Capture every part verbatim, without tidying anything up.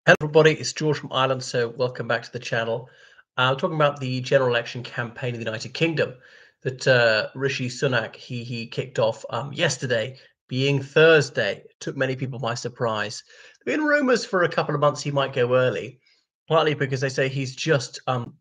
Hello, everybody. It's George from Ireland. So, welcome back to the channel. Uh, we're talking about the general election campaign in the United Kingdom that uh, Rishi Sunak he he kicked off um, yesterday, being Thursday. It took many people by surprise. There have been rumours for a couple of months he might go early, partly because they say he's just um,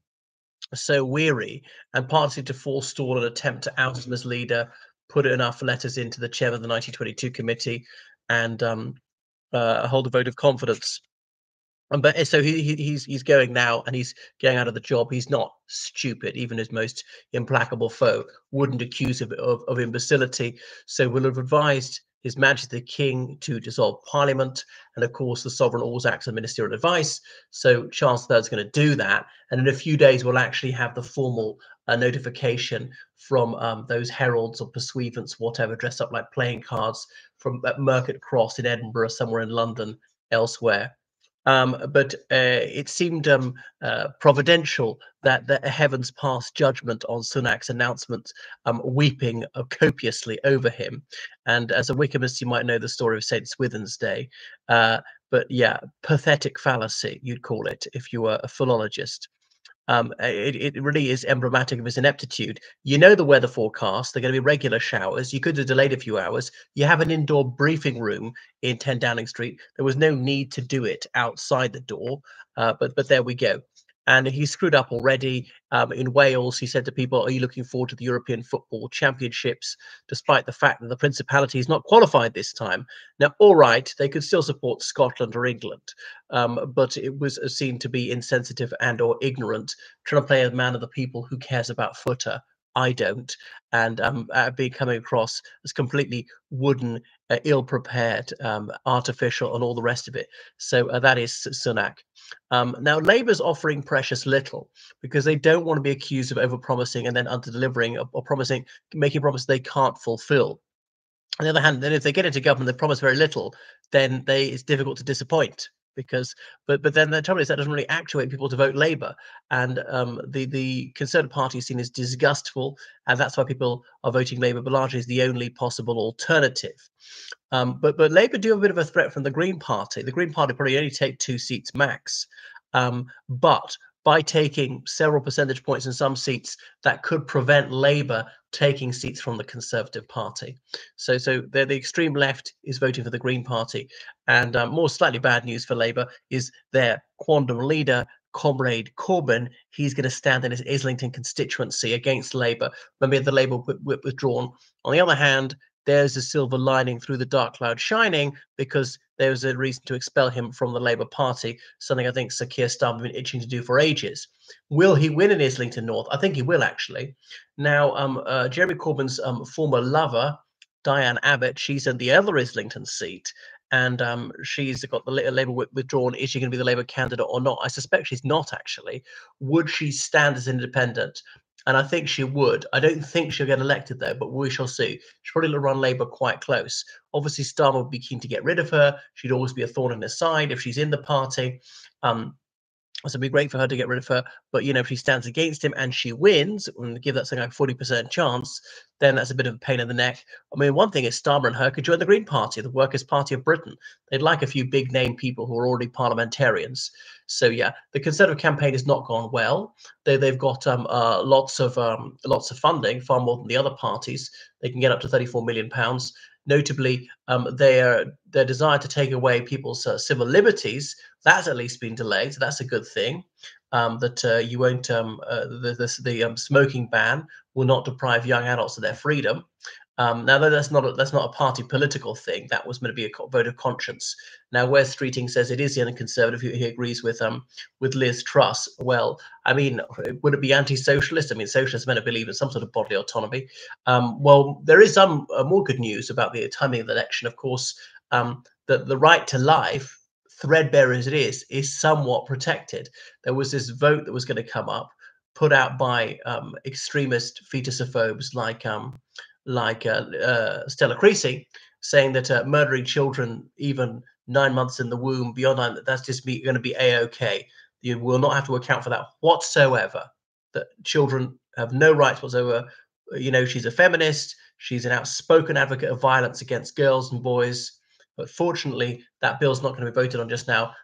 so weary, and partly to forestall an attempt to oust him as leader, put enough letters into the chair of the nineteen twenty-two committee, and um, uh, hold a vote of confidence. Um, but uh, so he, he he's he's going now, and he's getting out of the job. He's not stupid. Even his most implacable foe wouldn't accuse him of, of imbecility. So we'll have advised His Majesty the King to dissolve Parliament, and of course the Sovereign always acts on ministerial advice. So Charles the Third is going to do that, and in a few days we'll actually have the formal uh, notification from um, those heralds or pursuivants, whatever, dressed up like playing cards from at Mercat Cross in Edinburgh, somewhere in London, elsewhere. Um, but uh, it seemed um, uh, providential that the heavens passed judgment on Sunak's announcement, um, weeping uh, copiously over him. And as a Wykehamist, you might know the story of Saint Swithin's Day. Uh, but yeah, pathetic fallacy, you'd call it, if you were a philologist. Um, it, it really is emblematic of his ineptitude. You know the weather forecast, they're going to be regular showers. You could have delayed a few hours. You have an indoor briefing room in ten Downing Street. There was no need to do it outside the door, uh, but but there we go. And he screwed up already. Um, in Wales, he said to people, "Are you looking forward to the European Football Championships?" Despite the fact that the Principality is not qualified this time. Now, all right, they could still support Scotland or England, um, but it was seen to be insensitive and or ignorant, trying to play a man of the people who cares about footer. I don't, and um, uh, be coming across as completely wooden, uh, ill-prepared, um, artificial, and all the rest of it. So uh, that is Sunak. Um, now, Labour's offering precious little because they don't want to be accused of overpromising and then under-delivering, or, or promising, making promises they can't fulfil. On the other hand, then if they get into government, they promise very little, then they it's difficult to disappoint because but but then the trouble is that doesn't really actuate people to vote Labour, and um, the the Conservative Party is seen as disgustful, and that's why people are voting Labour, but largely is the only possible alternative. Um, but but Labour do have a bit of a threat from the Green Party. The Green Party probably only take two seats max, um, but by taking several percentage points in some seats, that could prevent Labour taking seats from the Conservative Party. So so the, the extreme left is voting for the Green Party, and um, more slightly bad news for Labour is their quantum leader. Comrade Corbyn, he's going to stand in his Islington constituency against Labour. Remember, the Labour whip, whip withdrawn. On the other hand, there's a silver lining through the dark cloud shining because there's a reason to expel him from the Labour Party, something I think Sir Keir Starmer has been itching to do for ages. Will he win in Islington North? I think he will, actually. Now, um, uh, Jeremy Corbyn's um, former lover, Diane Abbott, she's in the other Islington seat, and um, she's got the Labour whip withdrawn. Is she going to be the Labour candidate or not? I suspect she's not, actually. Would she stand as independent? And I think she would. I don't think she'll get elected, though, but we shall see. She'll probably run Labour quite close. Obviously, Starmer would be keen to get rid of her. She'd always be a thorn in his side if she's in the party. Um, so it'd be great for her to get rid of her. But, you know, if she stands against him and she wins, and give that something like forty percent chance, then that's a bit of a pain in the neck. I mean, one thing is Starmer and her could join the Green Party, the Workers' Party of Britain. They'd like a few big name people who are already parliamentarians. So, yeah, the Conservative campaign has not gone well. They, they've got um, uh, lots of um, lots of funding, far more than the other parties. They can get up to thirty-four million pounds. Notably, um, their their desire to take away people's uh, civil liberties, that's at least been delayed. So that's a good thing. Um, that uh, you won't um, uh, the the, the um, smoking ban will not deprive young adults of their freedom. Um, now, that's not a, that's not a party political thing. That was meant to be a vote of conscience. Now, Wes Streeting says it is the conservative. He, he agrees with um with Liz Truss. Well, I mean, would it be anti-socialist? I mean, socialists meant to believe in some sort of bodily autonomy. Um, well, there is some uh, more good news about the timing of the election. Of course, um, that the right to life, threadbare as it is, is somewhat protected. There was this vote that was going to come up, put out by um, extremist fetusophobes like um, like uh, uh, Stella Creasy, saying that uh, murdering children even nine months in the womb, beyond nine, that's just going to be a-okay. You will not have to account for that whatsoever. That children have no rights whatsoever. You know, she's a feminist. She's an outspoken advocate of violence against girls and boys. But fortunately, that bill's not going to be voted on just now.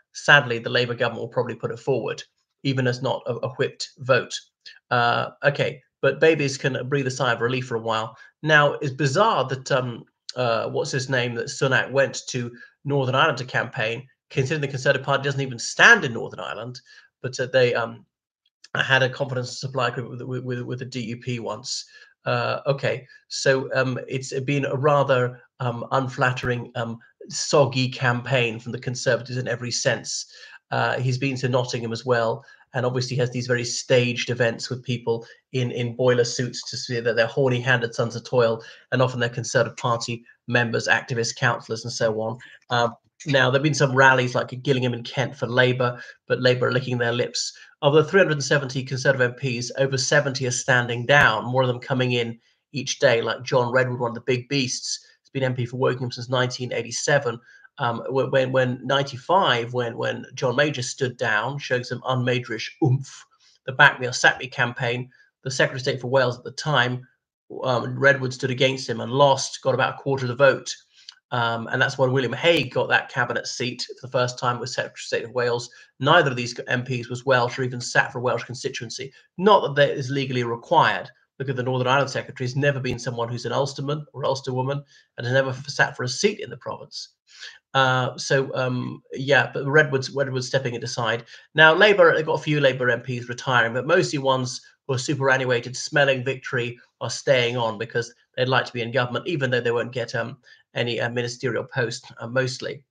Sadly, the Labour government will probably put it forward, even as not a, a whipped vote. Uh, okay, but babies can breathe a sigh of relief for a while. Now, it's bizarre that um, uh, what's his name, that Sunak went to Northern Ireland to campaign, considering the Conservative Party doesn't even stand in Northern Ireland, but uh, they um, had a confidence supply agreement with, with, with the D U P once. Uh, okay, so um, it's been a rather um, unflattering, um, soggy campaign from the Conservatives in every sense. Uh, he's been to Nottingham as well, and obviously has these very staged events with people in in boiler suits to see that they're horny-handed sons of toil, and often they're Conservative Party members, activists, councillors, and so on. Uh, now, there have been some rallies like at Gillingham in Kent for Labour, but Labour are licking their lips. Of the three hundred seventy Conservative M Ps, over seventy are standing down, more of them coming in each day, like John Redwood, one of the big beasts. He's been M P for Wokingham since nineteen eighty-seven. Um, when when ninety-five, when when John Major stood down, showing some unmajorish oomph, the Back Me or Sack Me campaign, the Secretary of State for Wales at the time, um, Redwood stood against him and lost, got about a quarter of the vote. Um, and that's when William Hague got that cabinet seat for the first time with Secretary of State of Wales. Neither of these M Ps was Welsh or even sat for a Welsh constituency. Not that that is legally required. Look at the Northern Ireland Secretary. He's never been someone who's an Ulsterman or Ulsterwoman and has never sat for a seat in the province. Uh, so um, yeah, but Redwood's Redwood's stepping it aside. Now Labour, they've got a few Labour M Ps retiring, but mostly ones who are superannuated, smelling victory, are staying on because they'd like to be in government, even though they won't get um, any uh, ministerial post uh, mostly.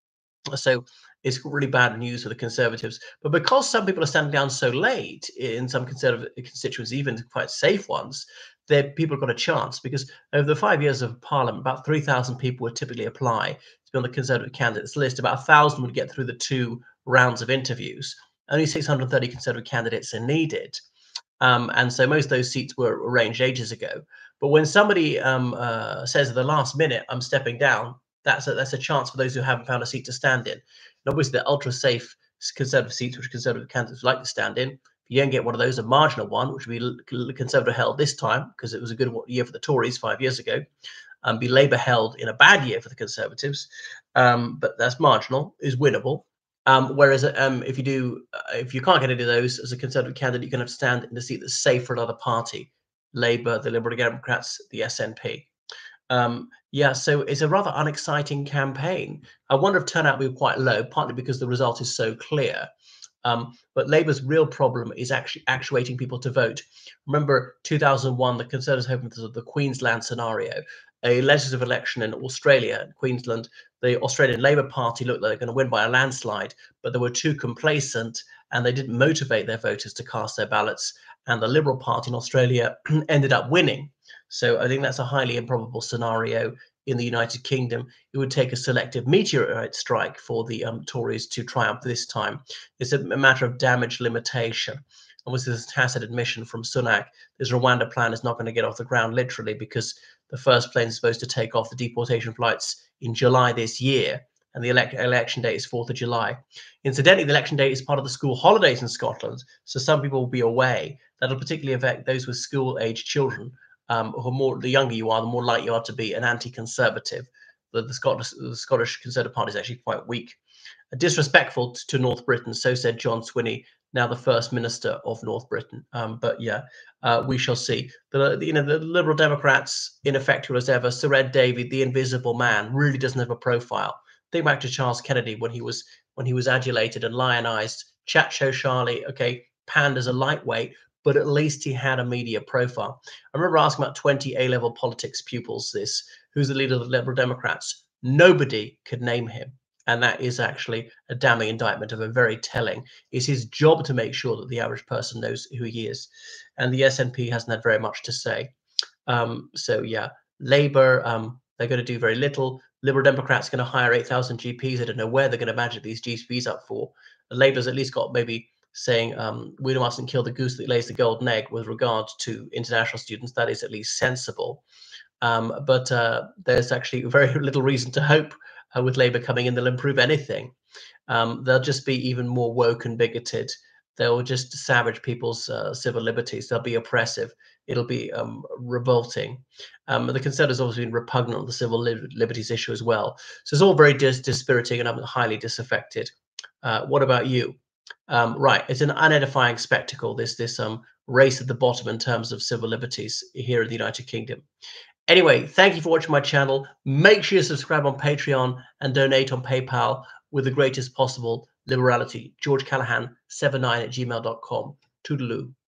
So it's really bad news for the Conservatives. But because some people are standing down so late in some Conservative constituencies, even quite safe ones, that people have got a chance, because over the five years of Parliament, about three thousand people would typically apply to be on the Conservative candidates list. About one thousand would get through the two rounds of interviews. Only six hundred thirty Conservative candidates are needed. Um, and so most of those seats were arranged ages ago. But when somebody um, uh, says at the last minute, I'm stepping down, that's a, that's a chance for those who haven't found a seat to stand in. And obviously, the ultra safe Conservative seats, which Conservative candidates like to stand in, if you don't get one of those, a marginal one, which would be Conservative held this time, because it was a good year for the Tories five years ago, and um, be Labour held in a bad year for the Conservatives, um, but that's marginal, is winnable. Um, whereas um, if you do, uh, if you can't get any of those as a Conservative candidate, you can have to stand in a seat that's safe for another party, Labour, the Liberal Democrats, the S N P. Um, yeah, so it's a rather unexciting campaign. I wonder if turnout will be quite low, partly because the result is so clear. Um, but Labour's real problem is actually actuating people to vote. Remember, two thousand one, the Conservatives hoping for the Queensland scenario, a legislative election in Australia, Queensland. The Australian Labour Party looked like they're going to win by a landslide, but they were too complacent and they didn't motivate their voters to cast their ballots. And the Liberal Party in Australia ended up winning. So I think that's a highly improbable scenario in the United Kingdom. It would take a selective meteorite strike for the um, Tories to triumph this time. It's a, a matter of damage limitation. And with this tacit admission from Sunak, this Rwanda plan is not going to get off the ground literally, because the first plane is supposed to take off the deportation flights in July this year, and the elect election date is fourth of July. Incidentally, the election date is part of the school holidays in Scotland, so some people will be away. That'll particularly affect those with school-age children. Um, who more the younger you are, the more likely you are to be an anti-conservative. The, the, Scottish, the Scottish Conservative Party is actually quite weak. Disrespectful to North Britain, so said John Swinney, now the First Minister of North Britain. Um, but yeah, uh, we shall see. The, the, you know, the Liberal Democrats, ineffectual as ever. Sir Ed Davey, the Invisible Man, really doesn't have a profile. Think back to Charles Kennedy when he was when he was adulated and lionized. Chat show Charlie, okay, panned as a lightweight, but at least he had a media profile. I remember asking about twenty A-level politics pupils this, who's the leader of the Liberal Democrats? Nobody could name him. And that is actually a damning indictment of a very telling. It's his job to make sure that the average person knows who he is. And the S N P hasn't had very much to say. Um, so yeah, Labour, um, they're going to do very little. Liberal Democrats are going to hire eight thousand G Ps. I don't know where they're going to budget these G Ps up for. Labour's at least got maybe saying um, we mustn't kill the goose that lays the golden egg with regard to international students. That is at least sensible. Um, but uh, there's actually very little reason to hope uh, with Labour coming in, they'll improve anything. Um, they'll just be even more woke and bigoted. They'll just savage people's uh, civil liberties. They'll be oppressive. It'll be um, revolting. Um, the Conservatives have always been repugnant on the civil li liberties issue as well. So it's all very dis dispiriting, and I'm highly disaffected. Uh, what about you? Um, right, it's an unedifying spectacle, this this um race at the bottom in terms of civil liberties here in the United Kingdom. Anyway, thank you for watching my channel. Make sure you subscribe on Patreon and donate on PayPal with the greatest possible liberality. George Callahan seventy-nine at gmail dot com. Toodaloo.